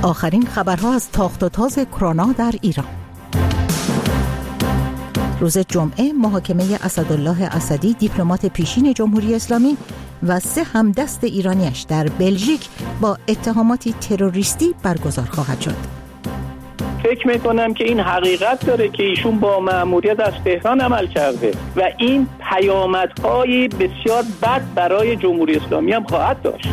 آخرین خبرها از تاخت و تاز کرونا در ایران. روز جمعه محاکمه اسدالله اسدی دیپلمات پیشین جمهوری اسلامی و 3 همدست ایرانیش در بلژیک با اتهاماتی تروریستی برگزار خواهد شد. فکر میکنم که این حقیقت داره که ایشون با مأموریت از تهران عمل کرده و این پیامدهای بسیار بد برای جمهوری اسلامی هم خواهد داشت.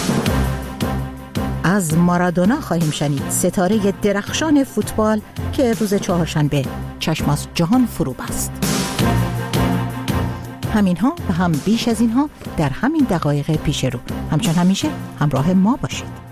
از مارادونا خواهیم شنید، ستاره درخشان فوتبال که روز چهارشنبه چشم از جهان فرو بست. همینها و هم بیش از اینها در همین دقایق پیش رو. همچون همیشه همراه ما باشید.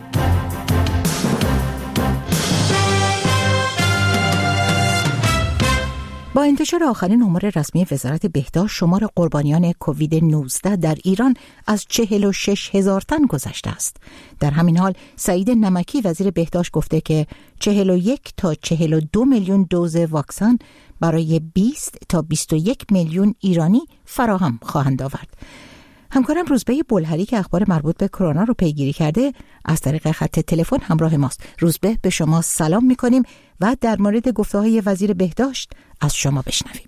با انتشار آخرین آمار رسمی وزارت بهداشت، شمار قربانیان کووید 19 در ایران از 46,000 تن گذشته است. در همین حال سعید نمکی وزیر بهداشت گفته که 41 تا 42 میلیون دوز واکسن برای 20 تا 21 میلیون ایرانی فراهم خواهند آورد. همکارم روزبه بلهری که اخبار مربوط به کرونا رو پیگیری کرده از طریق خط تلفن همراه ماست. روزبه، به شما سلام می‌کنیم و در مورد گفته‌های وزیر بهداشت از شما بشنویم.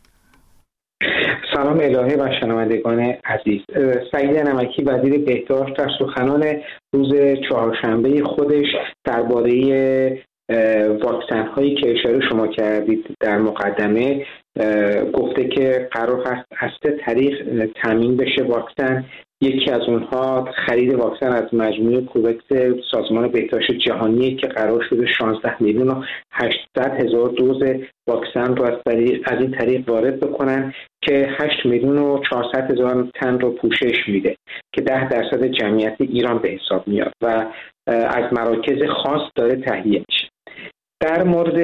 سلام الهه و شنوندگان عزیز. سعید نمکی وزیر بهداشت در سخنان روز چهارشنبه خودش درباره واکسن هایی که اشاره شما کردید در مقدمه گفته که قرار هست از 3 طریق تامین بشه واکسن. یکی از اونها خرید واکسن از مجموعه کووکس سازمان بهداشت جهانی که قرار شده 16 میلیون و 800 هزار دوز واکسن رو از این طریق وارد بکنن که 8 میلیون و 400 هزار تن رو پوشش میده که 10% جمعیت ایران به حساب میاد و از مراکز خاص داره تهیه میشه. در مورد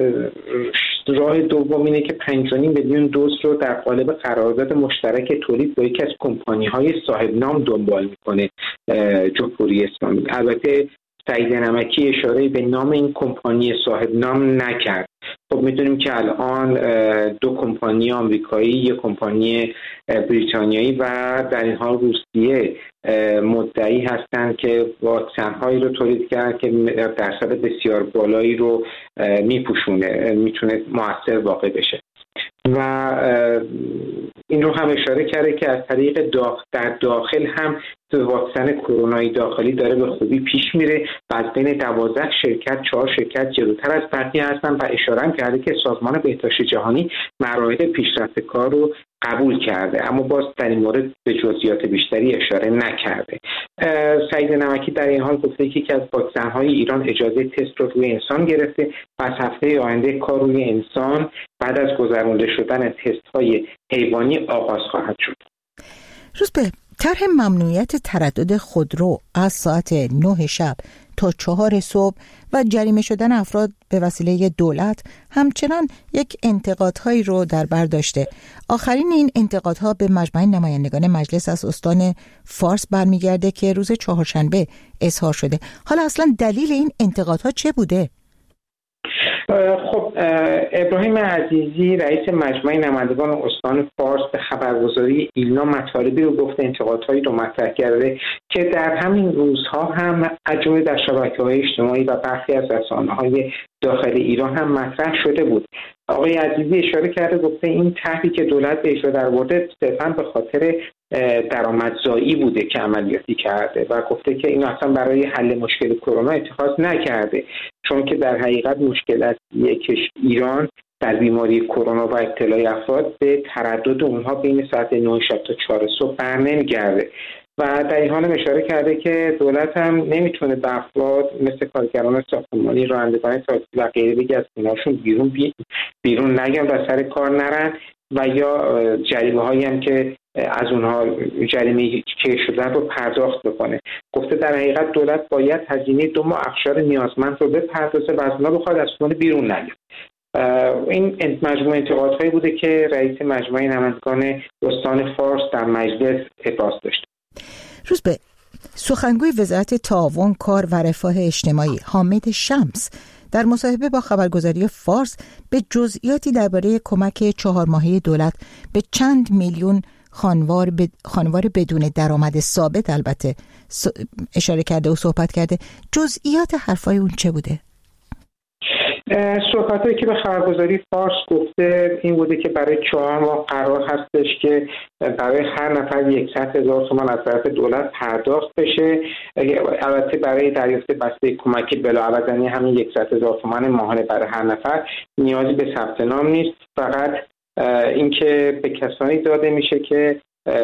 راه دوم اینه که 5.5 میلیون دوز رو در قالب قرارداد مشترک تولید با یکی از کمپانی‌های صاحب نام دنبال میکنه جمهوری اسلامی. البته سعید نمکی اشاره به نام این کمپانی صاحب نام نکرد. خب میدونیم که الان 2 کمپانی آمریکایی، 1 کمپانی بریتانیایی و در این حال روسیه مدعی هستند که واکسن هایی رو تولید کردن که درصد بسیار بالایی رو میپوشونه، میتونه مؤثر واقع بشه. و این رو هم اشاره کرده که از طریق در داخل هم واکسن کرونایی داخلی داره به خوبی پیش میره و از بین 12 شرکت 4 شرکت جلوتر از بقیه هستن و اشاره هم کرده که سازمان بهداشت جهانی مراحل پیشرفت کار رو قبول کرده، اما باز در این مورد به جزئیات بیشتری اشاره نکرده. سعید نمکی در این حال گفته که یکی از واکسن‌های ایران اجازه تست رو روی انسان گرفته و از هفته آینده کار روی انسان بعد از گذرانده شدن تست‌های حیوانی آغاز خواهد شد. روزبه، طرح ممنوعیت تردد خودرو از ساعت 9 شب تا 4 صبح و جریمه شدن افراد به وسیله دولت همچنان یک انتقادهایی رو در بر داشته. آخرین این انتقادها به مجمع نمایندگان مجلس از استان فارس برمیگرده که روز چهارشنبه اظهار شده. حالا اصلا دلیل این انتقادها چه بوده؟ خب ابراهیم عزیزی رئیس مجمع نمایندگان استان فارس به خبرگزاری ایلنا مطالبی رو گفته، انتقادهایی رو مطرح کرده که در همین روزها هم عجوبه در شبکه‌های اجتماعی و برخی از رسانه‌های داخل ایران هم مطرح شده بود. آقای عزیزی اشاره کرده، گفته این طرحی که دولت به اجرا درآورده صرفاً به خاطر درآمدزایی بوده که عملیاتی کرده و گفته که این اصلا برای حل مشکل کرونا اتخاذ نکرده، چون که در حقیقت مشکل از ایران در بیماری کرونا و ابتلای افراد به تردد اونها بین ساعت 9 شب تا 4 صبح برنمیگرده و در این حال اشاره کرده که دولت هم نمیتونه به افراد مثل کارگران ساختمانی، رانندگان تاکسی و غیره بگه از خونه‌هاشون بیرون نگن و سر کار نرن و یا جریمه هایی هم که از اونها جریمه که شدن رو پرداخت بکنه. گفته در حقیقت دولت باید هزینه 2 ماه اقشار نیازمند رو بپردازه و از اونها بخواد از خونه بیرون نیاد. این مجموعه انتقادهایی بوده که رئیس مجمع نمایندگان استان فارس در مجلس ابراز داشت. روزبه، سخنگوی وزارت تعاون، کار و رفاه اجتماعی حامد شمس در مصاحبه با خبرگزاری فارس به جزئیاتی درباره کمک 4 ماهه دولت به چند میلیون خانوار بدون درآمد ثابت البته اشاره کرده و صحبت کرده. جزئیات حرفای اون چه بوده؟ صحبتایی که به خبرگزاری فارس گفته این بوده که برای 4 ماه قرار هستش که برای هر نفر 100,000 تومان از طرف دولت پرداخت بشه. البته برای دریافت بسته کمک بلاعوض یعنی همین 100,000 تومان ماهانه برای هر نفر نیازی به ثبت نام نیست، فقط اینکه به کسانی داده میشه که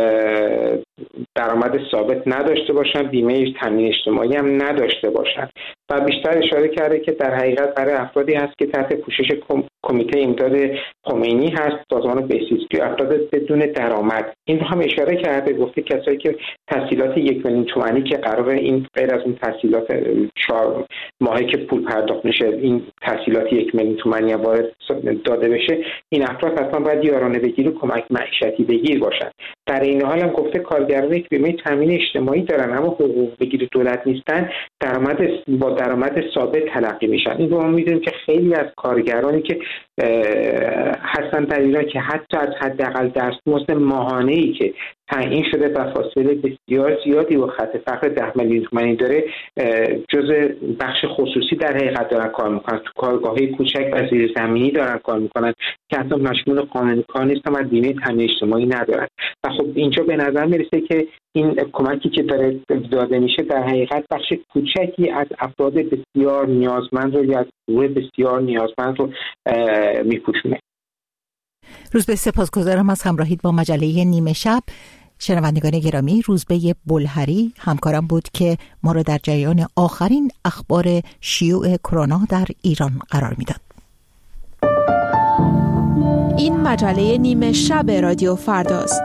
درآمد ثابت نداشته باشن، بیمه تامین اجتماعی هم نداشته باشن. و بیشتر اشاره کرده که در حقیقت برای افرادی هست که تحت پوشش کمیته امداد خمینی هست، سازمان بهزیستی، افراد بدون درآمد. این رو هم اشاره کرده، گفته کسایی که تسهیلات 1 میلیون تومانی که قراره این غیر از این تسهیلات 4 ماهی که پول پرداخت میشه این تسهیلات 1 میلیون تومانی وارد داده بشه، این افراد حتما باید یارانه بگیر و کمک معیشتی بگیر باشن. در این حال هم گفته کارگرانی که بیمه تامین اجتماعی دارن اما حقوق بگیر دولت نیستن با درآمد ثابت تلقی میشن. این رو ما میدونیم که خیلی از کارگرانی که هستن در ایران که حتی از حداقل دستمزد ماهانه‌ای که تعیین شده و فاصله بسیار زیادی و خط فقر 10 میلیون تومانی داره جزء بخش خصوصی در حقیقت دارن کار میکنن، تو کارگاه‌های کوچک و زیرزمینی دارن کار میکنن که حتی مشمول قانون کار نیستن و بیمه تامین اجتماعی ندارن. و خب اینجا به نظر میرسه که این کمکی که داره داده میشه در حقیقت بخش کوچکی از افراد بسیار نیازمند رو یا از گروه بسیار نیازمند رو میپوشونه. روزبه سپاسگزارم از همراهیت با مجله نیمه شب. شنوندگان گرامی، روزبه بلهری همکارم بود که ما را در جریان آخرین اخبار شیوع کرونا در ایران قرار میداد. این مجله نیمه شب رادیو فرداست.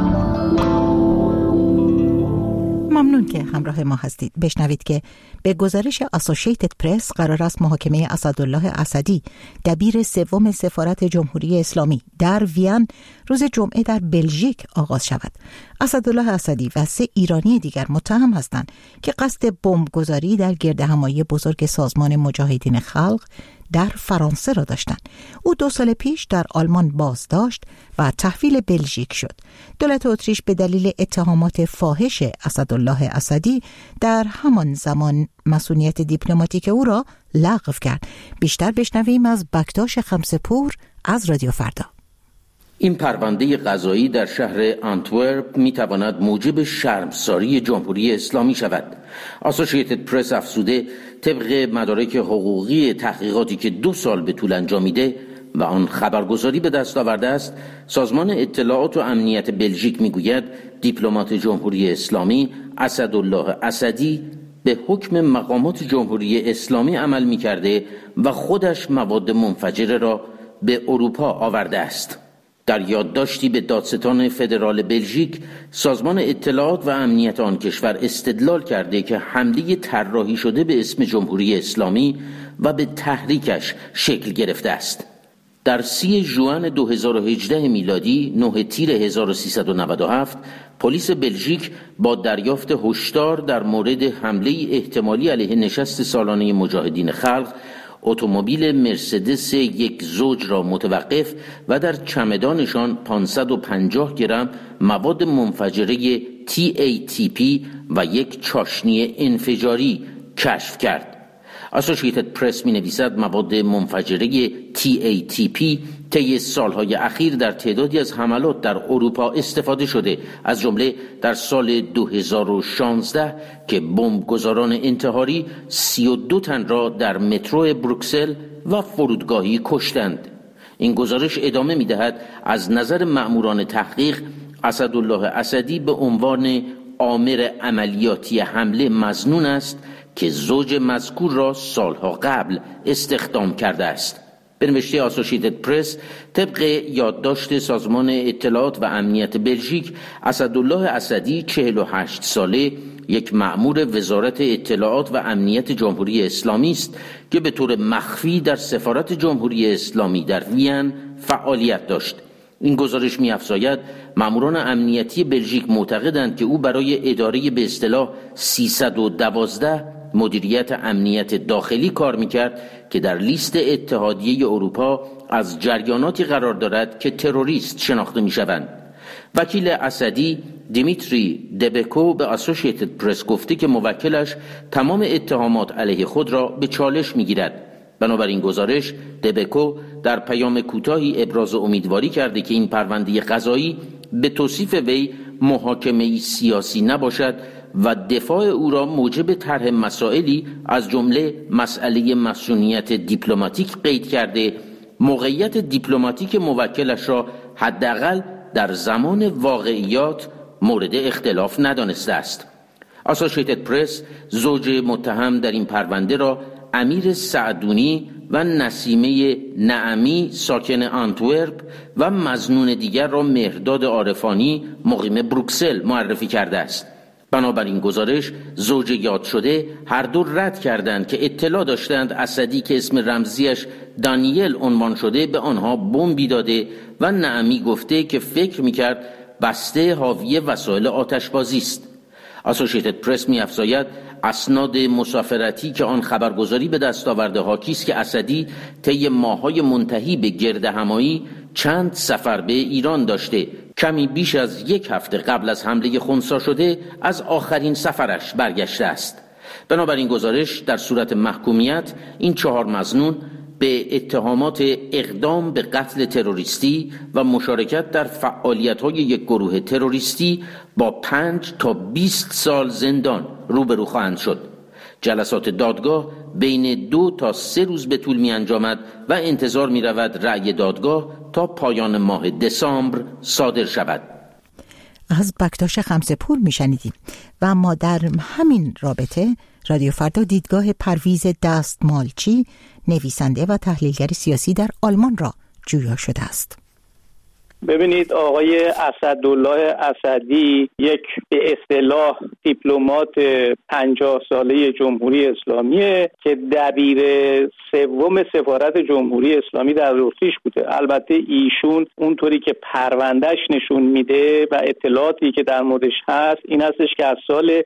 ممنون که همراه ما هستید. بشنوید که به گزارش اسوسییتد پرس قرار است محاکمه اسدالله اسدی دبیر سوم سفارت جمهوری اسلامی در وین روز جمعه در بلژیک آغاز شود. اسدالله اسدی و 3 ایرانی دیگر متهم هستند که قصد بمبگذاری در گردهمایی بزرگ سازمان مجاهدین خلق در فرانسه را داشتند. او 2 سال پیش در آلمان بازداشت و تحویل بلژیک شد. دولت اتریش به دلیل اتهامات فاحش اسدالله اسدی در همان زمان مسئولیت دیپلماتیک او را لغو کرد. بیشتر بشنویم از بکتاش خمسپور از رادیو فردا. این پرونده قضایی در شهر آنتورپ میتواند موجب شرمساری جمهوری اسلامی شود. اسوسییتد پرس افزوده طبق مدارک حقوقی تحقیقاتی که 2 سال به طول انجامیده و آن خبرگزاری به دست آورده است، سازمان اطلاعات و امنیت بلژیک میگوید دیپلمات جمهوری اسلامی اسدالله اسدی به حکم مقامات جمهوری اسلامی عمل میکرده و خودش مواد منفجره را به اروپا آورده است. در یادداشتی به دادستان فدرال بلژیک، سازمان اطلاعات و امنیت آن کشور استدلال کرده که حمله طراحی شده به اسم جمهوری اسلامی و به تحریکش شکل گرفته است. در 30 ژوئن 2018 میلادی 9 تیر 1397 پلیس بلژیک با دریافت هشدار در مورد حمله احتمالی علیه نشست سالانه مجاهدین خلق اتومبیل مرسدس 1 زوج را متوقف و در چمدانشان 550 گرم مواد منفجره TATP و 1 چاشنی انفجاری کشف کرد. اسوسییتد پرس می نویسد مواد منفجره TATP طی سالهای اخیر در تعدادی از حملات در اروپا استفاده شده، از جمله در سال 2016 که بمبگذاران انتحاری 32 تن را در مترو بروکسل و فرودگاهی کشتند. این گزارش ادامه می دهد از نظر مأموران تحقیق اسدالله اسدی به عنوان آمر عملیاتی حمله مظنون است که زوج مذکور را سالها قبل استخدام کرده است. به نوشته اسوسییتد پرس، طبق یادداشت سازمان اطلاعات و امنیت بلژیک، اسدالله اسدی 48 ساله یک مأمور وزارت اطلاعات و امنیت جمهوری اسلامی است که به طور مخفی در سفارت جمهوری اسلامی در وین فعالیت داشت. این گزارش می‌افزاید مأموران امنیتی بلژیک معتقدند که او برای اداره به اصطلاح 312 مدیریت امنیت داخلی کار می‌کرد که در لیست اتحادیه اروپا از جریاناتی قرار دارد که تروریست شناخته می‌شوند. وکیل اسدی دیمیتری دبکو به اسوشییتد پرس گفته که موکلش تمام اتهامات علیه خود را به چالش می‌گیرد. بنابراین گزارش دبکو در پیام کوتاهی ابراز امیدواری کرده که این پرونده قضایی به توصیف وی محاکمه‌ای سیاسی نباشد و دفاع او را موجب طرح مسائلی از جمله مسئله مسئولیت دیپلماتیک قید کرده، موقعیت دیپلماتیک موکلش را حداقل در زمان واقعیات مورد اختلاف ندانسته است. اسوشییتد پرس زوج متهم در این پرونده را امیر سعدونی و نسیمه نعمی ساکن آنتورپ و مظنون دیگر را مهرداد عارفانی مقیم بروکسل معرفی کرده است. بنابراین گزارش زوج یاد شده هر دو رد کردند که اطلاع داشتند اسدی که اسم رمزیش دانیل عنوان شده به آنها بمبی داده و نعمی گفته که فکر میکرد بسته حاوی وسایل آتشبازی است. اسوشییتد پرس می‌افزاید اسناد مسافرتی که آن خبرگزاری به دست آورده حاکی است که اسدی طی ماه‌های منتهی به گردهمایی چند سفر به ایران داشته. کمی بیش از 1 هفته قبل از حمله خنثی شده از آخرین سفرش برگشته است. بنابراین گزارش در صورت محکومیت این 4 مظنون به اتهامات اقدام به قتل تروریستی و مشارکت در فعالیت‌های یک گروه تروریستی با 5 تا 20 سال زندان روبرو خواهند شد. جلسات دادگاه بین 2 تا 3 روز به طول می انجامد و انتظار می رود رأی دادگاه تا پایان ماه دسامبر صادر شود. از بکتاش خمسه‌پور می شنیدیم و ما در همین رابطه رادیو فردا دیدگاه پرویز دستمالچی نویسنده و تحلیلگر سیاسی در آلمان را جویا شده است. ببینید آقای اسدالله اسدی یک به اصطلاح دیپلمات 50 ساله جمهوری اسلامیه که دبیر سوم سفارت جمهوری اسلامی در اتریش بوده. البته ایشون اونطوری که پروندهش نشون میده و اطلاعاتی که در موردش هست این هستش که از سال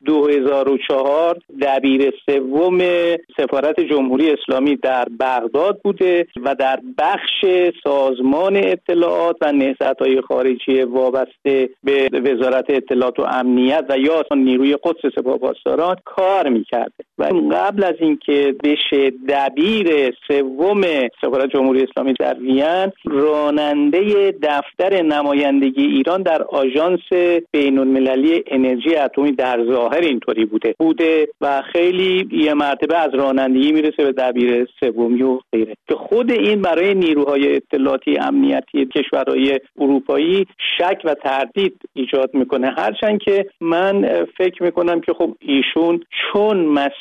2004 دبیر سوم سفارت جمهوری اسلامی در بغداد بوده و در بخش سازمان اطلاعات و نهضت‌های خارجی وابسته به وزارت اطلاعات و امنیت و یا نیروی قدس سپاهپاسداران کار میکرده و قبل از اینکه بشه دبیر سوم سفارت جمهوری اسلامی در وین راننده دفتر نمایندگی ایران در آژانس بین‌المللی انرژی اتمی در ظاهر اینطوری بوده و خیلی یه مرتبه از رانندگی میرسه به دبیر سومی و غیره که خود این برای نیروهای اطلاعاتی امنیتی کشورهای اروپایی شک و تردید ایجاد میکنه. هرچند که من فکر میکنم که خب ایشون چون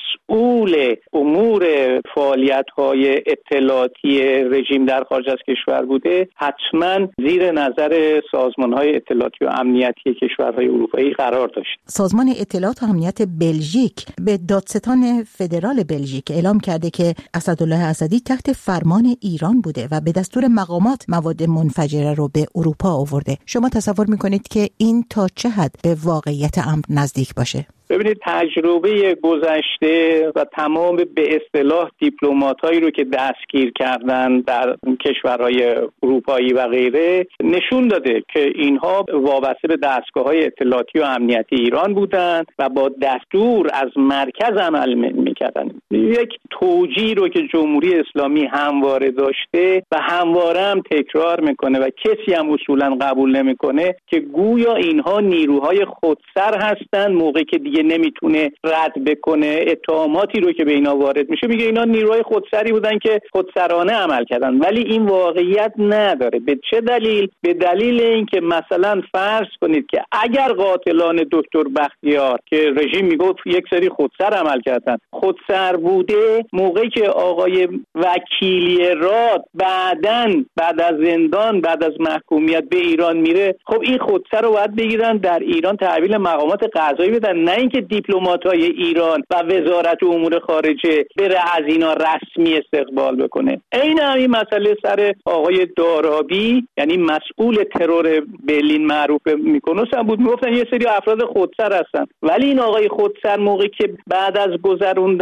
مسئول امور فعالیت‌های اطلاعاتی رژیم در خارج از کشور بوده حتما زیر نظر سازمان‌های اطلاعاتی و امنیتی کشورهای اروپایی قرار داشت. سازمان اطلاعات و امنیت بلژیک به دادستان فدرال بلژیک اعلام کرده که اسدالله اسدی تحت فرمان ایران بوده و به دستور مقامات مواد منفجره رو به اروپا آورده. شما تصور میکنید که این تا چه حد به واقعیت امر نزدیک باشه؟ ببینید تجربه گذشته و تمام به اصطلاح دیپلماتایی رو که دستگیر کردن در کشورهای اروپایی و غیره نشون داده که اینها وابسته به دستگاه‌های اطلاعاتی و امنیتی ایران بودند و با دستور از مرکز عمل می‌کردن. یک توجیه رو که جمهوری اسلامی همواره داشته و همواره هم تکرار میکنه و کسی هم اصولا قبول نمیکنه که گویا اینها نیروهای خودسر هستند موقعی که دیگه نمیتونه رد بکنه اتهاماتی رو که به اینا وارد میشه میگه اینا نیروهای خودسری بودن که خودسرانه عمل کردن، ولی این واقعیت نداره. به چه دلیل؟ به دلیل اینکه مثلا فرض کنید که اگر قاتلان دکتر بختیار که رژیم میگفت یک سری خودسر عمل کردن خودسر بوده، موقعی که آقای وکیلی راد بعد از زندان بعد از محکومیت به ایران میره، خب این خودسر رو باید بگیرن در ایران تحویل مقامات قضایی بدن، نه اینکه دیپلمات‌های ایران و وزارت امور خارجه بره از اینا رسمی استقبال بکنه. این همین مسئله سر آقای دارابی یعنی مسئول ترور برلین معروف میکنوس هم بود، میگفتن یه سری افراد خودسر هستن، ولی این آقای خودسر موقعی که بعد از گذروندن 2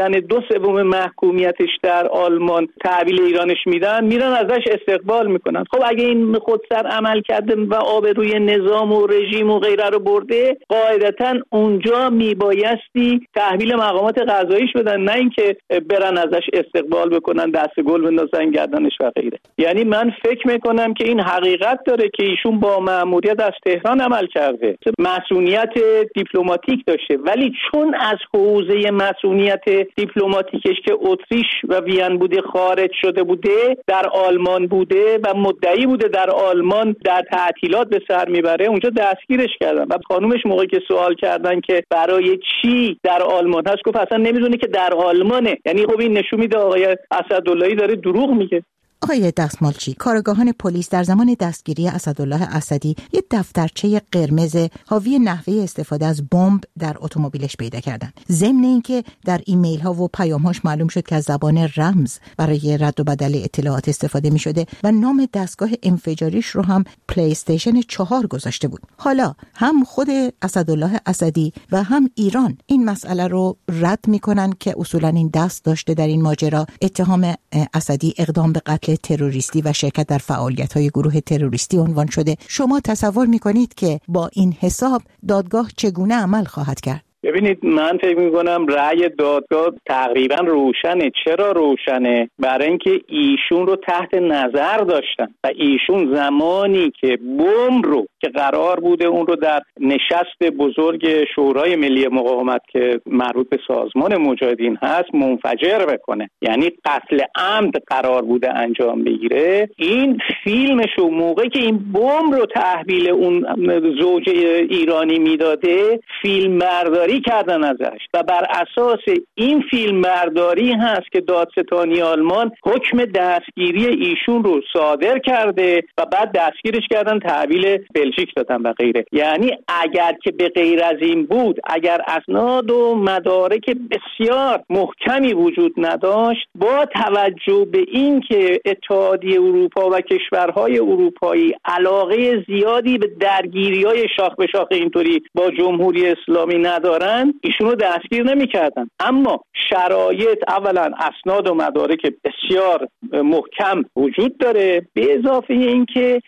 2/3 محکومیتش در آلمان تحویل ایرانش میرن ازش استقبال میکنن. خب اگه این خودسر عمل کرده و آبروی نظام و رژیم و غیره رو برده، قاعدتا اونجا میبایستی تحویل مقامات قضاییش بدن، نه اینکه برن ازش استقبال بکنن، دست گل بندازن گردنش و غیره. یعنی من فکر میکنم که این حقیقت داره که ایشون با مأموریت از تهران عمل کرده، مسئولیت دیپلماتیک داشته، ولی چون از حوزه مسئولیت دیپلماتیکش که اتریش و وین بوده خارج شده بوده، در آلمان بوده و مدعی بوده در آلمان در تعطیلات به سر میبره، اونجا دستگیرش کردن و خانومش موقعی که سوال کردن که برای چی در آلمان هست، گفت اصلا نمیدونه که در آلمانه. یعنی خب این نشون میده آقای اسداللهی داره دروغ میگه. آقای دستمالچی، کارآگاهان پلیس در زمان دستگیری اسدالله اسدی یک دفترچه قرمز حاوی نحوه استفاده از بمب در اتومبیلش پیدا کردند. ضمن اینکه در ایمیل ها و پیام هاش معلوم شد که از زبان رمز برای رد و بدل اطلاعات استفاده می شده و نام دستگاه انفجاریش رو هم پلی استیشن 4 گذاشته بود. حالا هم خود اسدالله اسدی و هم ایران این مسئله رو رد می کنن که اصولا این دست داشته در این ماجرا. اتهام اسدی اقدام به قتل تروریستی و شرکت در فعالیت‌های گروه تروریستی عنوان شده. شما تصور می‌کنید که با این حساب دادگاه چگونه عمل خواهد کرد؟ ببینید، من فکر می‌کنم رأی دادگاه تقریبا روشنه. چرا روشنه؟ برای اینکه ایشون رو تحت نظر داشتن و ایشون زمانی که بمب رو که قرار بوده اون رو در نشست بزرگ شورای ملی مقاومت که مربوط به سازمان مجاهدین هست منفجر بکنه، یعنی قتل عمد قرار بوده انجام بگیره، این فیلمش رو موقعی که این بمب رو تحویل اون زوج ایرانی میداده فیلم برداری کردن ازش و بر اساس این فیلم برداری هست که دادستانی آلمان حکم دستگیری ایشون رو صادر کرده و بعد دستگیرش کردن تحویل بلژیک دادن و غیره. یعنی اگر که به غیر از این بود، اگر اسناد و مدارک بسیار محکمی وجود نداشت، با توجه به این که اتحادیه اروپا و کشورهای اروپایی علاقه زیادی به درگیری‌های شاخ به شاخ اینطوری با جمهوری اسلامی ندارن، ایشون رو دستگیر نمی‌کردن. اما شرایط، اولا اسناد و مدارک بسیار محکم وجود داره، به اضافه اینکه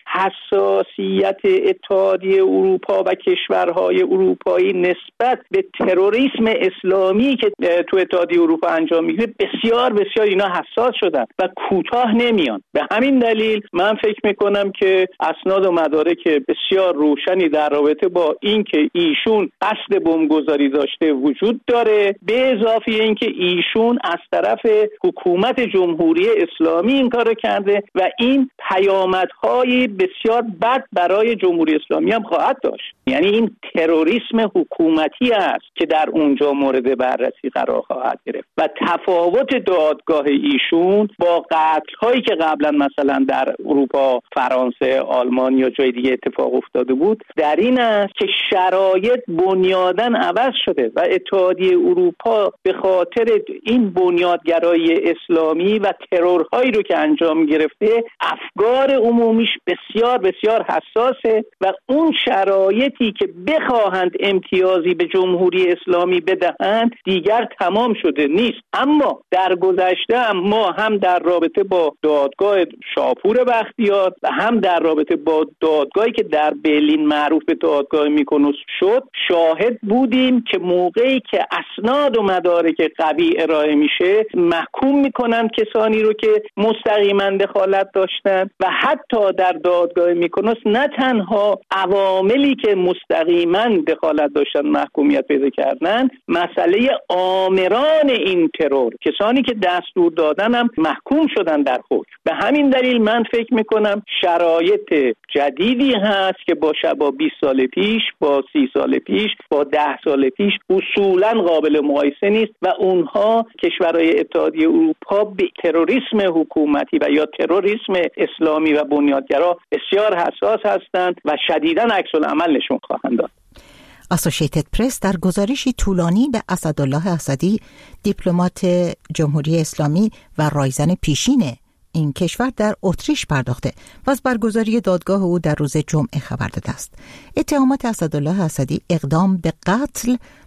حساسیت اتحادیه اروپا و کشورهای اروپایی نسبت به تروریسم اسلامی که تو اتحادیه اروپا انجام میگیره بسیار بسیار اینا حساس شدن و کوتاه نمیان. به همین دلیل من فکر میکنم که اسناد و مدارک بسیار روشنی در رابطه با اینکه ایشون قصد بمبگذاری داشته وجود داره، به اضافه اینکه ایشون از طرف حکومت جمهوری اسلامی این کارو کرده و این پیامدهای بسیار بد برای جمهوری اسلامی هم خواهد داشت. یعنی این تروریسم حکومتی است که در اونجا مورد بررسی قرار خواهد گرفت و تفاوت دادگاه ایشون با قتل‌هایی که قبلا مثلا در اروپا، فرانسه، آلمان یا جای دیگه اتفاق افتاده بود در این است که شرایط بنیاداً عوض شده و اتحادیه اروپا به خاطر این بنیادگرایی اسلامی و ترورهایی رو که انجام گرفته افکار عمومیش بسیار بسیار حساسه و اون شرایطی که بخواهند امتیازی به جمهوری اسلامی بدهند دیگر تمام شده نیست. اما در گذشته ما هم در رابطه با دادگاه شاپور بختیار و هم در رابطه با دادگاهی که در برلین معروف به دادگاه میکنوس شد شاهد بودیم که موقعی که اسناد و مدارک قوی ارائه میشه محکوم میکنن کسانی رو که مستقیما دخالت داشتن و حتی در دادگاه میکنوس نه تنها عواملی که مستقیما دخالت داشتن محکومیت پیدا کردن، مسئله آمران این ترور، کسانی که دستور دادن هم محکوم شدن در حکم. به همین دلیل من فکر میکنم شرایط جدیدی هست که با 20 سال پیش، با 30 سال پیش، با 10 سال پیش اصولاً قابل مقایسه نیست و اونها کشورهای اتحادیه اروپا به تروریسم حکومتی و یا تروریسم اسلامی و بنیادگرا بسیار حساس هستند و شدیداً عکس‌العمل نشون خواهند داد. اسوشییتد پرس در گزارشی طولانی به اسدالله اسدی، دیپلمات جمهوری اسلامی و رایزن پیشین این کشور در اتریش پرداخته و از برگزاری دادگاه او در روز جمعه خبر داده است. اتهامات اسدالله اسدی اقدام به قتل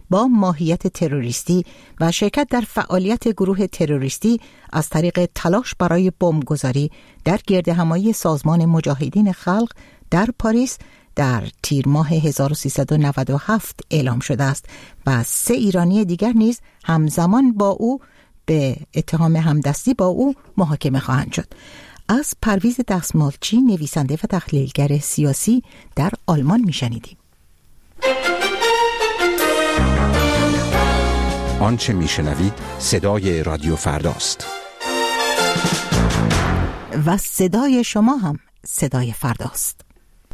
با ماهیت تروریستی و شرکت در فعالیت گروه تروریستی از طریق تلاش برای بمبگذاری در گردهمایی سازمان مجاهدین خلق در پاریس در تیر ماه 1397 اعلام شده است و 3 ایرانی دیگر نیز همزمان با او به اتهام همدستی با او محاکمه خواهند شد. از پرویز دستمالچی، نویسنده و تحلیلگر سیاسی در آلمان میشنیدیم. آنچه میشنوید صدای رادیو فرداست و صدای شما هم صدای فرداست.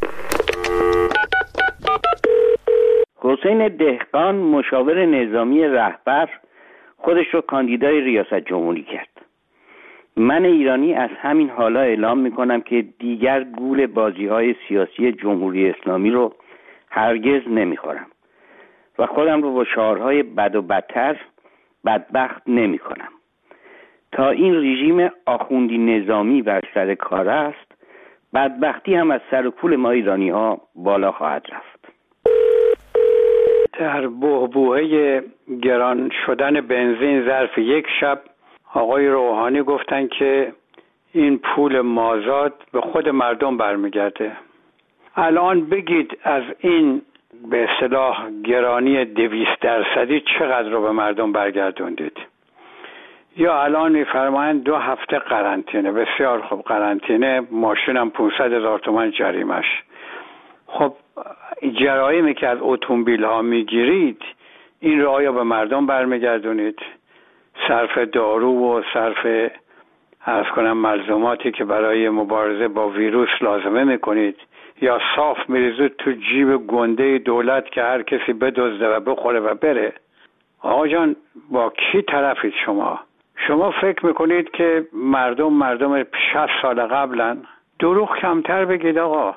حسین دهقان، مشاور نظامی رهبر، خودش رو کاندیدای ریاست جمهوری کرد. من ایرانی از همین حالا اعلام میکنم که دیگر گول بازی‌های سیاسی جمهوری اسلامی رو هرگز نمیخورم و خودم رو با شعارهای بد و بدتر بدبخت نمیکنم. تا این رژیم آخوندی نظامی بر سر کار است، بدبختی هم از سر و کول ما ایرانی‌ها بالا خواهد رفت. در بحبوحه گران شدن بنزین ظرف یک شب آقای روحانی گفتن که این پول مازاد به خود مردم برمیگرده. الان بگید از این به اصطلاح گرانی 200% چقدر رو به مردم برگردوندید؟ یا الان میفرمایند 2 هفته قرنطینه. بسیار خوب، قرنطینه، ماشینم 500,000 تومان جریمش. خب جرایمی که از اتومبیل ها میگیرید این رو آیا به مردم برمیگردونید؟ صرف دارو و صرف عرض کنم ملزوماتی که برای مبارزه با ویروس لازمه میکنید یا صاف میریزید تو جیب گنده دولت که هر کسی بدزده و بخوره و بره؟ آقا جان، با کی طرفید شما؟ شما فکر میکنید که مردم 60 سال قبلن؟ دروغ کمتر بگید آقا.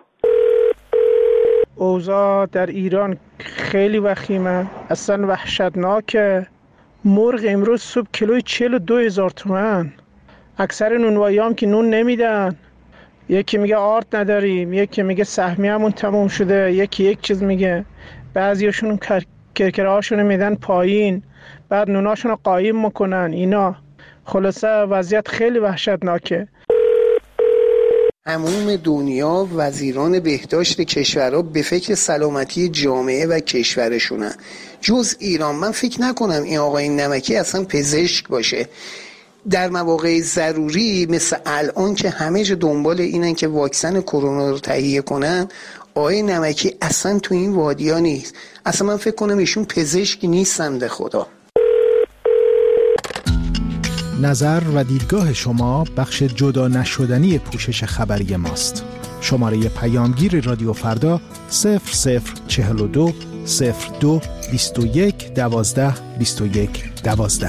اوضاع در ایران خیلی وخیمه، اصلا وحشتناکه. مرغ امروز صبح کیلوی 42,000 تومان. اکثر نونوایی هم که نون نمیدن. یکی میگه آرد نداریم، یکی میگه سهمیه‌مون تموم شده، یکی یک چیز میگه. بعضیاشون کرکره هاشون میدن پایین، بعد نوناشون رو قایم میکنن. اینا خلاصه وضعیت خیلی وحشتناکه. عموم دنیا وزیران بهداشت کشورها به فکر سلامتی جامعه و کشورشونن، جز ایران. من فکر نکنم این آقای نمکی اصلا پزشک باشه. در مواقع ضروری مثل الان که همه جا دنبال اینن که واکسن کرونا رو تهیه کنن، آقای نمکی اصلا تو این وادیا نیست. اصلا من فکر کنم ایشون پزشکی نیستن به خدا. نظر و دیدگاه شما بخش جدا نشدنی پوشش خبری ماست. شماره پیامگیر رادیو فردا 0042 02 21 12 21 12.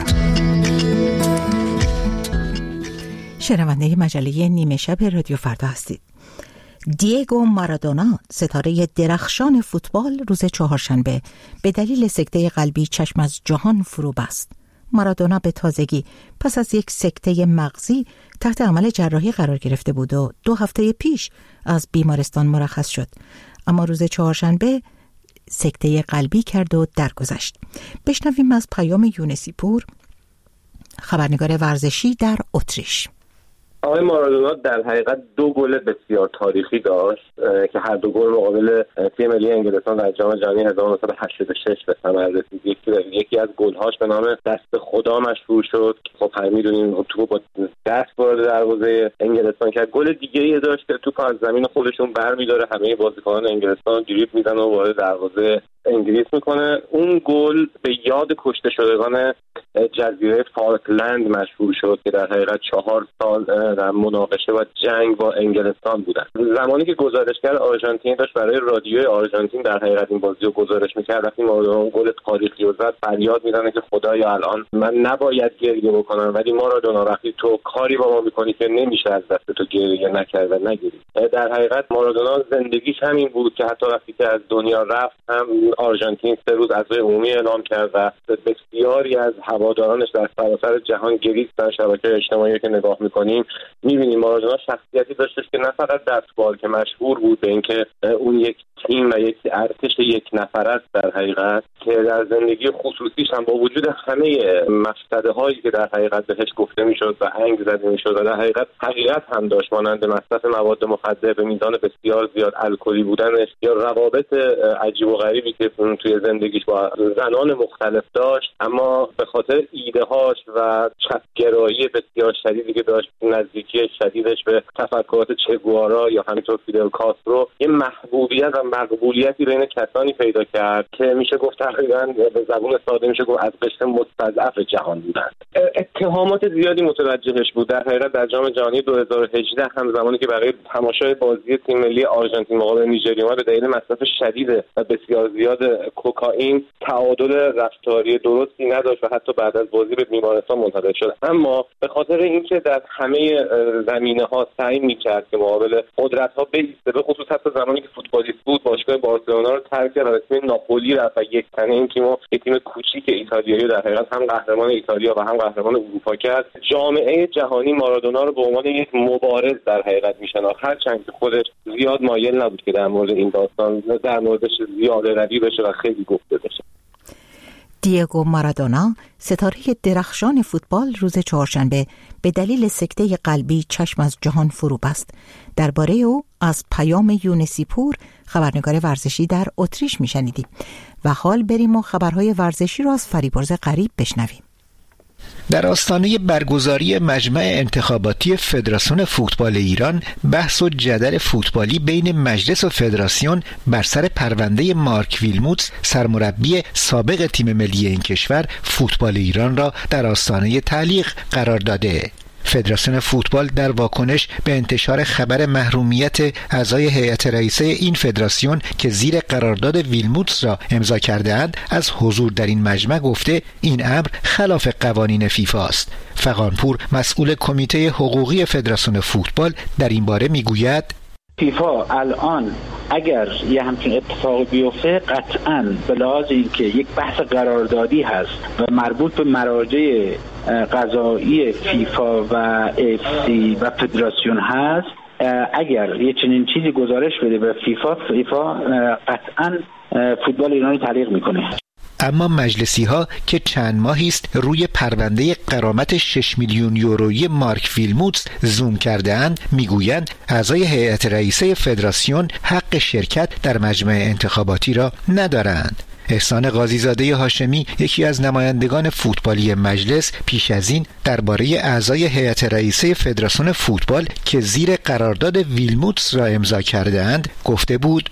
شنونده مجله نیمه شب رادیو فردا هستید. دیگو مارادونا، ستاره درخشان فوتبال، روز چهارشنبه به دلیل سکته قلبی چشم از جهان فرو بست. مارادونا به تازگی پس از یک سکته مغزی تحت عمل جراحی قرار گرفته بود و 2 هفته پیش از بیمارستان مرخص شد، اما روز چهارشنبه سکته قلبی کرد و درگذشت. بشنویم از پیام یونسی پور، خبرنگار ورزشی در اتریش. آقای مارادونا در حقیقت 2 گل بسیار تاریخی داشت که هر 2 گل مقابل تیم ملی انگلستان در جام جهانی 1986 به ثمر رسید. یکی از گل‌هاش به نام دست خدا مشهور شد. خب همه می‌دونیم توپ با دست وارد دروازه انگلستان کرد. گل دیگه‌ای داشت که توپ از زمین خودشون برمی‌داره، همه بازیکنان انگلستان دریبل میزنه و وارد دروازه انگلیس میکنه. اون گل به یاد کشته شدگان جزیره فالکلند مشهور شد که در حقیقت 4 سال در مناقشه و جنگ با انگلستان بودن. زمانی که گزارشگر آرژانتین داشت برای رادیوی آرژانتین در حقیقت این بازی رو گزارش میکرد، وقتی مارادونا گل تاریخی رو زد فریاد میزنه که خدایا الان من نباید گریه بکنم، ولی مارادونا وقتی تو کاری با ما میکنی که نمیشه از دست تو گریه نکرد و نگیری. در حقیقت مارادونا زندگیش همین بود که حتی وقتی که از دنیا رفت هم آرژانتین 3 روز عزای عمومی اعلام کرد و بسیاری از هوادارانش در سراسر جهان گریستن. شبکه اجتماعی که نگاه میکنیم میبینیم مارادونا شخصیتی داشتش که نه فقط در فوتبال که مشهور بود به اینکه اون یک تیم و یک ارتش یک نفر است، در حقیقت که در زندگی خصوصیش هم با وجود همه مفسده هایی که در حقیقت بهش گفته میشد و انگ زده میشد و در حقیقت هم داشت، مانند مصرف مواد مخدر به میزان بسیار زیاد، الکلی بودنش یا روابط عجیب و غریبی که توی زندگیش با زنان مختلف داشت، اما به خاطر ایده هاش و چپگرایی بسیار شدیدی که داشت، نزدیکی شدیدش به تفکرات چه گوارا یا همینطور فیدل کاسترو، یه محبوبیت و مقبولیتی بین کسانی پیدا کرد که میشه گفت تقریبا به زبون ساده میشه گفت از قشر مستضعف جهان بودن. اتهامات زیادی متوجهش بود. در حقیقت در جام جهانی 2018 هم زمانی که برای تماشای بازی تیم ملی آرژانتین مقابل نیجریه به دلیل مصرف شدید و بسیار زیاد کوکائین تعادل رفتاری درستی نداشت و حتی بعد از بازی به بیمارستان منتقل شد، اما به خاطر اینکه در همه زمینه‌ها سعی می‌کرد که مقابل قدرت‌ها بایسته، به خصوص حتی زمانی که فوتبالیست بود باشگاه بارسلونا رو ترک کرد و تیم ناپولی رفت و یک تنه این تیم کوچیک ایتالیایی در حقیقت هم قهرمان ایتالیا و هم قهرمان اروپا کرد. جامعه جهانی مارادونا رو به عنوان یک مبارز در حقیقت میشناخت، هرچند که خودش زیاد مایل نبود که در مورد این داستان در موردش زیاده روی بشه و خیلی گفته بشه. دیگو مارادونا، ستاره درخشان فوتبال، روز چهارشنبه به دلیل سکته قلبی چشم از جهان فرو بست. درباره او از پیام یونسی پور، خبرنگار ورزشی در اتریش میشنیدیم. و حال بریم و خبرهای ورزشی رو از فریبرز غریب بشنویم. در آستانه برگزاری مجمع انتخاباتی فدراسیون فوتبال ایران، بحث و جدل فوتبالی بین مجلس و فدراسیون بر سر پرونده مارک ویلموتس، سرمربی سابق تیم ملی این کشور، فوتبال ایران را در آستانه تعلیق قرار داده. فدراسیون فوتبال در واکنش به انتشار خبر محرومیت اعضای هیئت رئیسه این فدراسیون که زیر قرارداد ویلموتس را امضا کرده‌اند از حضور در این مجمع گفته این امر خلاف قوانین فیفا است. فغانپور، مسئول کمیته حقوقی فدراسیون فوتبال، در این باره میگوید فیفا الان اگر یه همچین اتفاقی بیفته، قطعاً به لحاظ اینکه یک بحث قراردادی هست و مربوط به مراجع قضایی فیفا و AFC و فدراسیون هست، اگر یه چنین چیزی گزارش بده به فیفا قطعاً فوتبال ایرانی تعلیق میکنه. اما مجلسی ها که چند ماهی است روی پرونده غرامت 6 میلیون یورویی مارک ویلموتس زوم کرده‌اند، میگویند اعضای هیئت رئیسه فدراسیون حق شرکت در مجمع انتخاباتی را ندارند. احسان قاضی‌زاده هاشمی، یکی از نمایندگان فوتبالی مجلس، پیش از این درباره اعضای هیئت رئیسه فدراسیون فوتبال که زیر قرارداد ویلموتس را امضا کرده‌اند گفته بود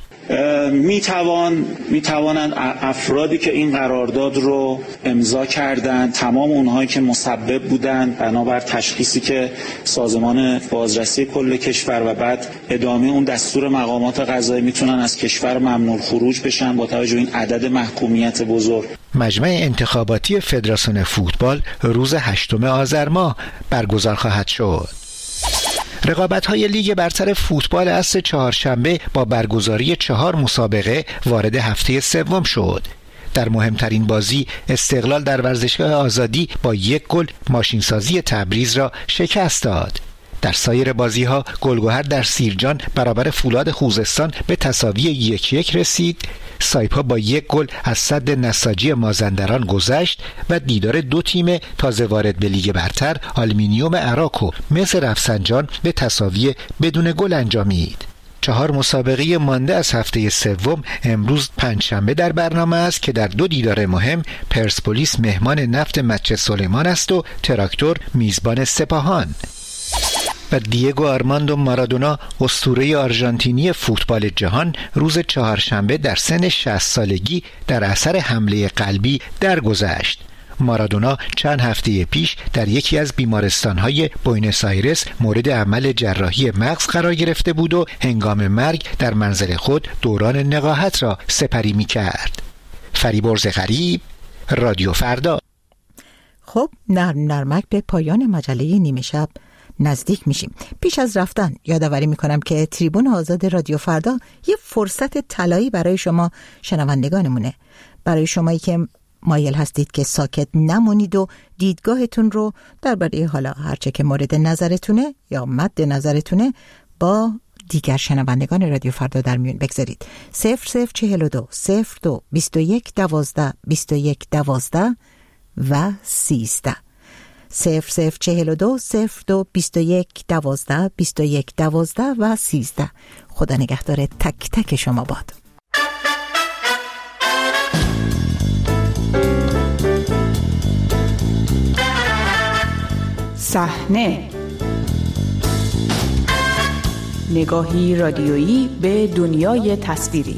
میتوانند افرادی که این قرارداد رو امضا کردند، تمام اونهایی که مسبب بودند بنابر تشخیصی که سازمان بازرسی کل کشور و بعد ادامه اون دستور مقامات قضایی، میتونن از کشور ممنوع خروج بشن با توجه به این عدد محکومیت بزرگ. مجمع انتخاباتی فدراسیون فوتبال روز 8 آذر ماه برگزار خواهد شد. رقابت‌های لیگ برتر فوتبال عصر چهارشنبه با برگزاری 4 مسابقه وارد هفته سوم شد. در مهمترین بازی استقلال در ورزشگاه آزادی با 1 گل ماشینسازی تبریز را شکست داد. در سایر بازی‌ها گلگهر در سیرجان برابر فولاد خوزستان به تساوی 1-1 رسید. سایپا با 1 گل از سد نساجی مازندران گذشت و دیدار 2 تیم تازه وارد به لیگ برتر، آلومینیوم عراق و مس رفسنجان، به تساوی بدون گل انجامید. 4 مسابقه مانده از هفته سوم امروز پنجشنبه در برنامه است که در 2 دیدار مهم پرسپولیس مهمان نفت مچه سلیمان است و تراکتور میزبان سپاهان. و دیگو آرماندو مارادونا، اسطوره آرژانتینی فوتبال جهان، روز چهارشنبه در سن 60 سالگی در اثر حمله قلبی درگذشت. مارادونا چند هفته پیش در یکی از بیمارستان‌های بوئنوس آیرس مورد عمل جراحی مغز قرار گرفته بود و هنگام مرگ در منزل خود دوران نقاهت را سپری می‌کرد. فریبرز غریب، رادیو فردا. خب نرمک به پایان مجله نیمه شب نزدیک میشیم. پیش از رفتن یادآوری میکنم که تریبون آزاد رادیو فردا یه فرصت طلایی برای شما شنوندگانمونه. برای شمایی که مایل هستید که ساکت نمونید و دیدگاهتون رو درباره حالا هرچه که مورد نظرتونه یا مد نظرتونه با دیگر شنوندگان رادیو فردا در میون بگذارید. 0042 02 21 12 21 12 و 13 0042 02 21 12 21 12 و 13. خدا نگهدار تک تک شما باد. صحنه، نگاهی رادیویی به دنیای تصویری.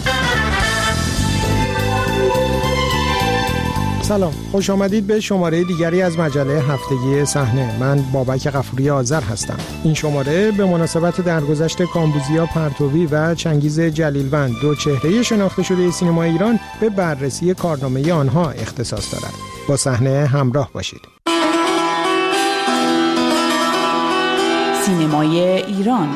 سلام، خوش آمدید به شماره دیگری از مجله هفتگی صحنه. من بابک غفوری آذر هستم. این شماره به مناسبت درگذشت کامبوزیا پرتوی و چنگیز جلیلوند، دو چهره شناخته شده سینما ایران، به بررسی کارنامه آنها اختصاص دارد. با صحنه همراه باشید. سینمای ایران.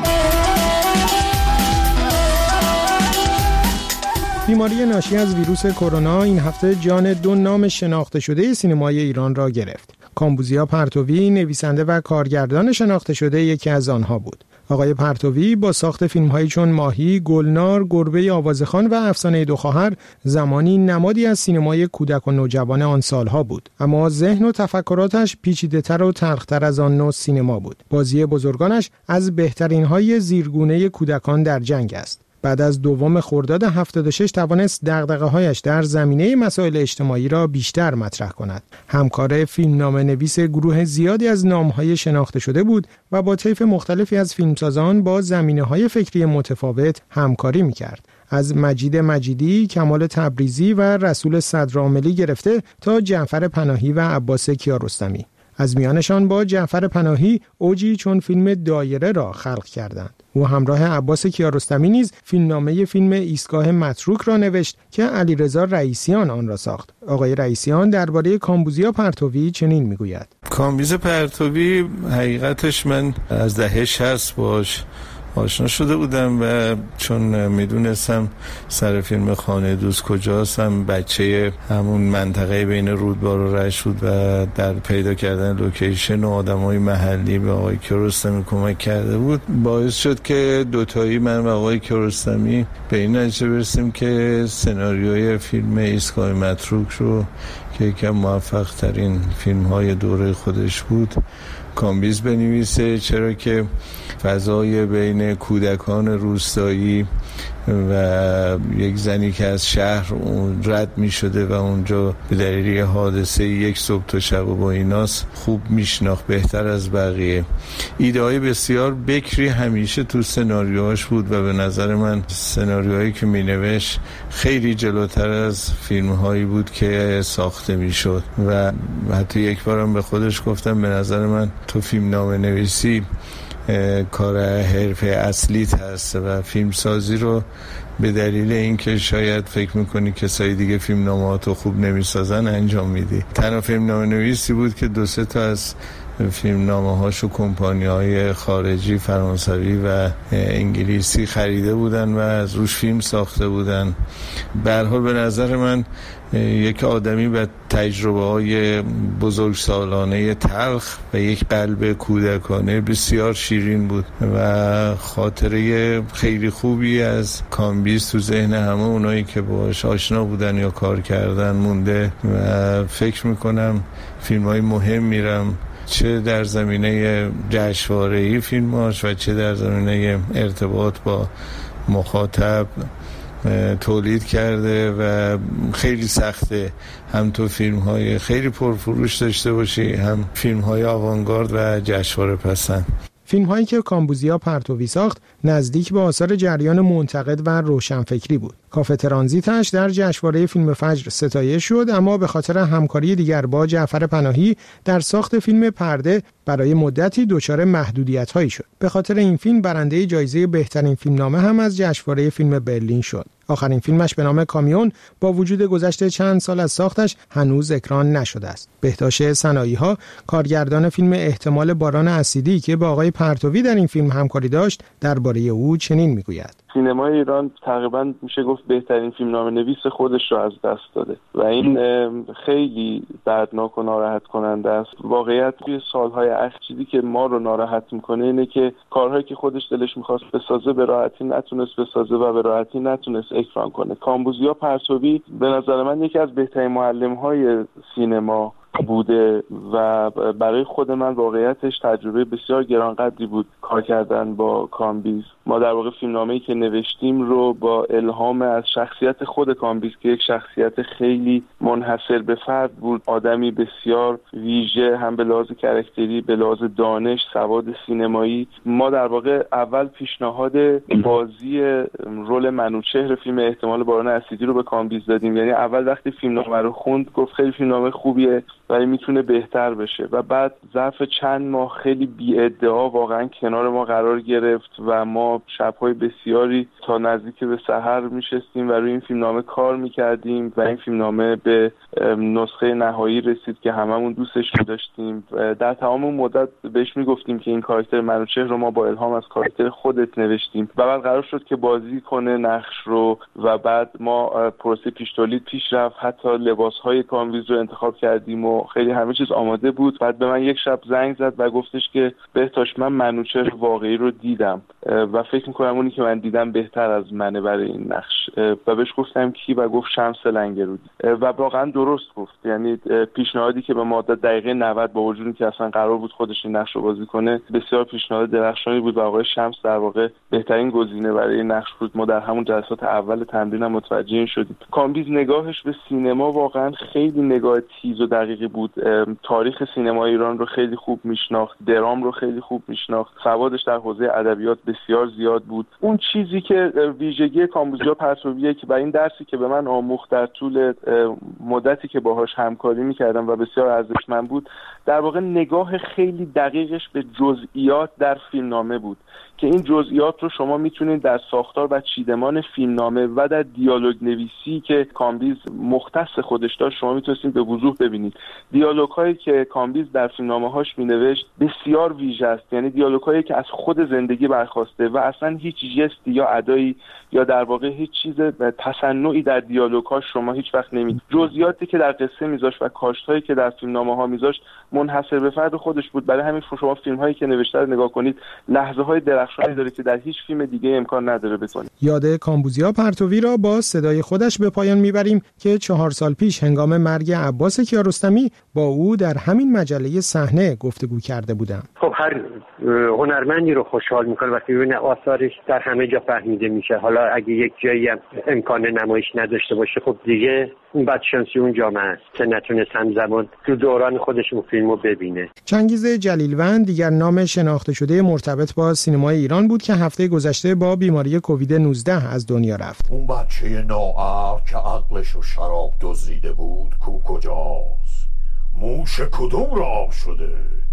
بیماری ناشی از ویروس کرونا این هفته جان دو نام شناخته شده سینمای ایران را گرفت. کامبوزیا پرتوی، نویسنده و کارگردان شناخته شده، یکی از آنها بود. آقای پرتوی با ساخت فیلم‌هایی چون ماهی، گلنار، گربه آوازخوان و افسانه دو خواهر زمانی نمادی از سینمای کودک و نوجوان آن سالها بود. اما ذهن و تفکراتش پیچیده‌تر و تلخ‌تر از آن نوع سینما بود. بازی بزرگانش از بهترین‌های زیرگونه کودکان در جنگ است. بعد از دوم خرداد 76 توانست دغدغه‌هایش در زمینه مسائل اجتماعی را بیشتر مطرح کند. همکار فیلمنامه‌نویس گروه زیادی از نام‌های شناخته شده بود و با طیف مختلفی از فیلمسازان با زمینه‌های فکری متفاوت همکاری می‌کرد. از مجید مجیدی، کمال تبریزی و رسول صدرعاملی گرفته تا جعفر پناهی و عباس کیارستمی. از میانشان با جعفر پناهی اوجی چون فیلم دایره را خلق کردند. او همراه عباس کیارستمی نیز فیلمنامه فیلم ایستگاه متروک را نوشت که علیرضا رئیسیان آن را ساخت. آقای رئیسیان درباره کامبوزیا پرتوی چنین میگوید: کامبیز پرتوی حقیقتش من از دهه 60 باش آشنا شده بودم و چون میدونستم سر فیلم خانه دوست کجاستم، بچه همون منطقه بین رودبار و رشت و در پیدا کردن لوکیشن و آدمای محلی به آقای کیارستمی کمک کرده بود، باعث شد که دوتایی من و آقای کیارستمی به این نتیجه برسیم که سناریوی فیلم ایستگاه متروک رو که یکی از موفق ترین فیلم های دوره خودش بود کامبیز بنویسه، چرا که فضای بین کودکان روستایی و یک زنی که از شهر رد می شده و اونجا به دلیل حادثه یک صبح تا شب و با ایناس خوب می شناخت بهتر از بقیه. ایده های بسیار بکری همیشه تو سناریوهاش بود و به نظر من سناریوهایی که می نوشت خیلی جلوتر از فیلم هایی بود که ساخته می شد و حتی یک بارم به خودش گفتم به نظر من تو فیلم نامه نویسی کار حرفه اصلیت هست و فیلم سازی رو به دلیل اینکه شاید فکر میکنی کسای دیگه فیلم نامه‌هاتو خوب نمیسازن انجام میدی. تنها فیلم نامه نویسی بود که 2-3 تا از فیلم نامه هاشو کمپانی های خارجی فرانسوی و انگلیسی خریده بودن و از روش فیلم ساخته بودن. به هر حال به نظر من یک آدمی با تجربه های بزرگ سالانه تلخ و یک قلب کودکانه بسیار شیرین بود و خاطره خیلی خوبی از کامبیز تو ذهن همه اونایی که باهاش آشنا بودن یا کار کردن مونده و فکر میکنم فیلم های مهم میرم چه در زمینه جشنواره‌ای فیلماش و چه در زمینه ارتباط با مخاطب تولید کرده و خیلی سخته هم تو فیلم های خیلی پرفروش داشته باشی هم فیلم های آوانگارد و جشنواره پسند. فیلم هایی که کامبوزیا پرتوی ساخت نزدیک به آثار جریان منتقد و روشنفکری بود. کافه ترانزیتش در جشنواره فیلم فجر ستایش شد، اما به خاطر همکاری دیگر با جعفر پناهی در ساخت فیلم پرده برای مدتی دچار محدودیت‌هایی شد. به خاطر این فیلم برنده جایزه بهترین فیلمنامه هم از جشنواره فیلم برلین شد. آخرین فیلمش به نام کامیون با وجود گذشت چند سال از ساختش هنوز اکران نشده است. بهداشت سنایی‌ها، کارگردان فیلم احتمال باران اسیدی که با آقای پرتوی در این فیلم همکاری داشت، درباره او چنین میگوید: سینمای ایران تقریبا میشه گفت بهترین فیلمنامه‌نویس خودش رو از دست داده و این خیلی دردناک و ناراحت کننده است. واقعیت توی سالهای اخیر چیزی که ما رو ناراحت میکنه اینه که کارهایی که خودش دلش میخواست بسازه به راحتی نتونست بسازه و به راحتی نتونست اکران کنه. کامبوزیا پرتوی به نظر من یکی از بهترین معلم‌های سینما بوده و برای خود من واقعیتش تجربه بسیار گرانقدری بود کار کردن با کامبیز. ما در واقع فیلمنامه‌ای که نوشتیم رو با الهام از شخصیت خود کامبیز که یک شخصیت خیلی منحصر به فرد بود، آدمی بسیار ویژه هم به لحاظ کاراکتری، به لحاظ دانش، سواد سینمایی، ما در واقع اول پیشنهاد بازی رول منوچهر فیلم احتمال باران اسیدی رو به کامبیز دادیم. یعنی اول وقتی فیلمنامه رو خوند گفت خیلی فیلمنامه خوبیه ولی میتونه بهتر بشه و بعد ظرف چند ماه خیلی بی‌ادعا واقعا کنار ما قرار گرفت و ما شب‌های بسیاری تا نزدیک به سحر میشستیم و روی این فیلمنامه کار میکردیم و این فیلمنامه به نسخه نهایی رسید که هممون دوستش داشتیم. در تمام اون مدت بهش میگفتیم که این کاراکتر منوچهر رو ما با الهام از کاراکتر خودت نوشتیم و بعد قرار شد که بازی کنه نقش رو و بعد ما پروسه پیش تولید پیش رفت، حتی لباس‌های کامبیز رو انتخاب کردیم و خیلی همه چیز آماده بود. بعد به من یک شب زنگ زد و گفتش که بهتاش من منوچهر واقعی رو دیدم و فکر می‌کنم اونی که من دیدم بهتر از منه برای این نقش و بهش گفتم کی و گفت شمس لنگرودی و واقعا درست گفت. یعنی پیشنهادی که به ما داد دقیقه 90 با وجودی که اصلا قرار بود خودش این نقش رو بازی کنه بسیار پیشنهاد درخشانی بود و آقای شمس در واقع بهترین گزینه برای این نقش بود. ما در همون جلسات اول تمرین هم متوجه این شدیم. کامبیز نگاهش به سینما واقعا خیلی نگاه تیز و دقیقی بود. تاریخ سینما ایران رو خیلی خوب میشناخت، درام رو خیلی خوب میشناخت، سوادش در حوزه ادبیات بسیار زیاد بود. اون چیزی که ویژگی کامبوزیا پرتویه که برای این درسی که به من آموخت در طول مدتی که باهاش همکاری میکردم و بسیار ارزشمند بود، در واقع نگاه خیلی دقیقش به جزئیات در فیلمنامه بود که این جزئیات رو شما میتونید در ساختار و چیدمان فیلمنامه و در دیالوگ نویسی که کامبیز مختص خودش داشت شما میتونید به وضوح ببینید. دیالوگ هایی که کامبیز در فیلمنامه هاش مینوشت بسیار ویژه است، یعنی دیالوگ هایی که از خود زندگی برخواسته و اصلا هیچ جستی یا ادایی یا در واقع هیچ چیز تصنعی در دیالوگ ها شما هیچ وقت نمی‌دید. جزئیاتی که در قصه میذاشت و کاشت هایی که در فیلمنامه ها میذاشت منحصر به فرد خودش بود. برای همین شما فیلم هایی که نوشته رو نگاه کنید لحظه های درخشانی داره که در هیچ فیلم دیگه امکان نداره بکنید. یاد کامبوزیا پرتوی را با صدای خودش به پایان میبریم که 4 سال پیش هنگام مرگ عباس کیارستمی با او در همین مجله صحنه گفتگو کرده بودم. خب هر هنرمندی رو خوشحال میکنه وقتی ببینه آثارش در همه جا فهمیده میشه. حالا اگه یک جایی هم امکان نمایش نداشته باشه خب دیگه اون بدشانسی اون جامعه است که نتونه همزمان تو دوران خودش اون فیلمو ببینه. چنگیز جلیلوند دیگر نام شناخته شده مرتبط با سینمای ایران بود که هفته گذشته با بیماری کووید 19 از دنیا رفت. اون بچه ناعقل که عقلشو شراب دزدیده بود کجاست؟ موش کدوم را آب شده؟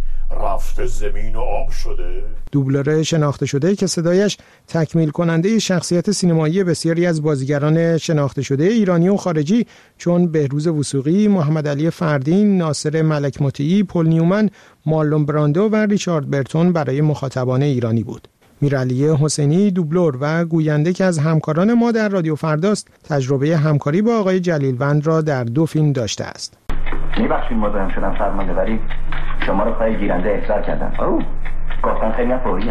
رفته زمین و آب شده. دوبلور شناخته شده که صدایش تکمیل کننده شخصیت سینمایی بسیاری از بازیگران شناخته شده ایرانی و خارجی چون بهروز وثوقی، محمد علی فردین، ناصر ملک مطیعی، پل نیومن، مارلون براندو و ریچارد برتون برای مخاطبان ایرانی بود. میرعلی حسینی دوبلور و گوینده که از همکاران ما در رادیو فرداست تجربه همکاری با آقای جلیلوند را در 2 فیلم داشته است. میبخشید مزاحم شدم فرمانده ولی شما رو پای گیرنده احضار کردم. گفتن خیلی نفوریم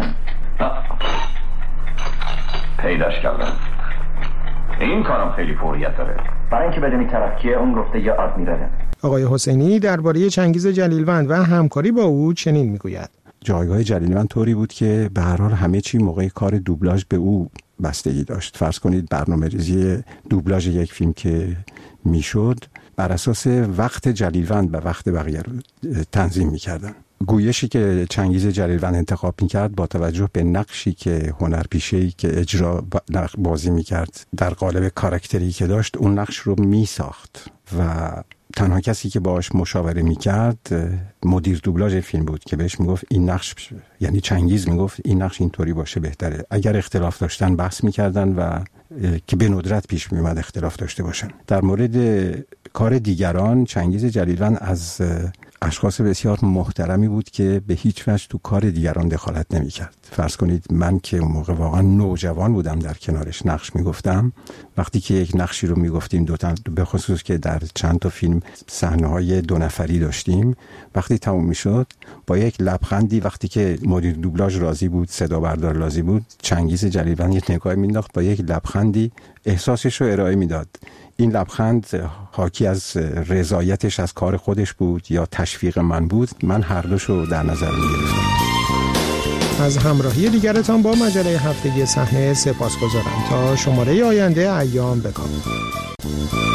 پیداش کردم. این کارم خیلی فوریت داره. برای اینکه بدونی طرف کیه اون گفته یا آدمیراله. آقای حسینی درباره چنگیز جلیلوند و همکاری با او چنین میگوید. جایگاه جلیلوند طوری بود که به هر حال همه چی موقع کار دوبلاژ به او بستگی داشت. فرض کنید برنامه‌ریزی دوبلاژ یک فیلم که میشد بر اساس وقت جلیلوند و وقت بقیه رو تنظیم می‌کردن. گویشی که چنگیز جلیلوند انتخاب می‌کرد با توجه به نقشی که هنرپیشه‌ای که اجرا بازی می‌کرد در قالب کاراکتری که داشت اون نقش رو می‌ساخت و تنها کسی که باهاش مشاوره می‌کرد مدیر دوبلاژ فیلم بود که بهش میگفت این نقش، یعنی چنگیز میگفت این نقش اینطوری باشه بهتره. اگر اختلاف داشتن بحث می‌کردن و که به ندرت پیش می‌اومد اختلاف داشته باشن. در مورد کار دیگران چنگیز جلیلوند از اشخاص بسیار محترمی بود که به هیچ وجه تو کار دیگران دخالت نمی‌کرد. فرض کنید من که اون موقع واقعا نوجوان بودم در کنارش نقش میگفتم، وقتی که یک نقشی رو میگفتیم به خصوص که در چند تا فیلم صحنه‌های دو نفری داشتیم، وقتی تموم میشد با یک لبخندی، وقتی که مدیر دوبلاژ راضی بود، صدا بردار راضی بود، چنگیز جلیلوند یه نگاهی مینداخت، با یک لبخندی احساسش رو ارائه میداد. این لبخند حاکی از رضایتش از کار خودش بود یا تشویق من بود، من هر دوشو در نظر می‌گرفتم. از همراهی دیگرتان با مجله هفتگی صحنه سپاسگزارم. تا شماره آینده ایام بکام.